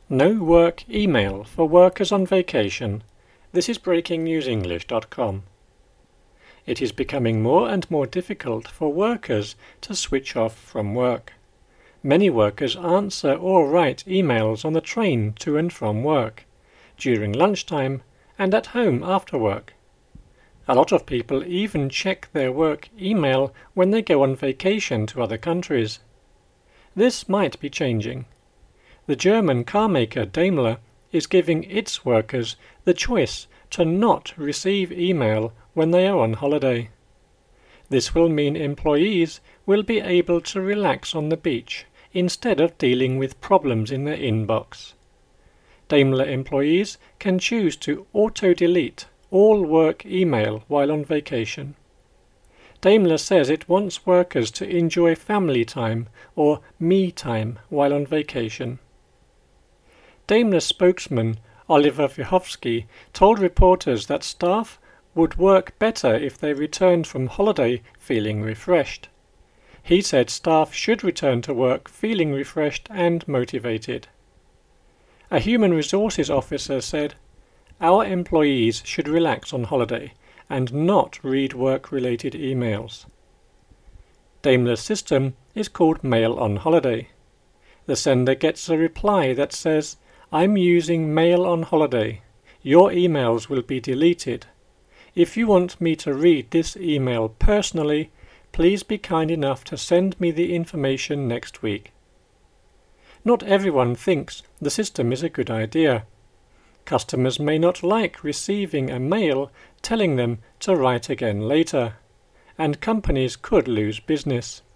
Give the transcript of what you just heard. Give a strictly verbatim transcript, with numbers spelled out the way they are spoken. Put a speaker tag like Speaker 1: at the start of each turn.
Speaker 1: No work email for workers on vacation. This is breaking news english dot com. It is becoming more and more difficult for workers to switch off from work. Many workers answer or write emails on the train to and from work, during lunchtime, and at home after work. A lot of people even check their work email when they go on vacation to other countries. This might be changing. The German carmaker Daimler is giving its workers the choice to not receive email when they are on holiday. This will mean employees will be able to relax on the beach instead of dealing with problems in their inbox. Daimler employees can choose to auto-delete all work email while on vacation. Daimler says it wants workers to enjoy family time or me time while on vacation. Daimler spokesman Oliver Wiechowski told reporters that staff would work better if they returned from holiday feeling refreshed. He said staff should return to work feeling refreshed and motivated. A human resources officer said, "Our employees should relax on holiday and not read work-related emails." Daimler's system is called Mail on Holiday. The sender gets a reply that says, "I'm using Mail on Holiday. Your emails will be deleted. If you want me to read this email personally, please be kind enough to send me the information next week." Not everyone thinks the system is a good idea. Customers may not like receiving a mail telling them to write again later, and companies could lose business.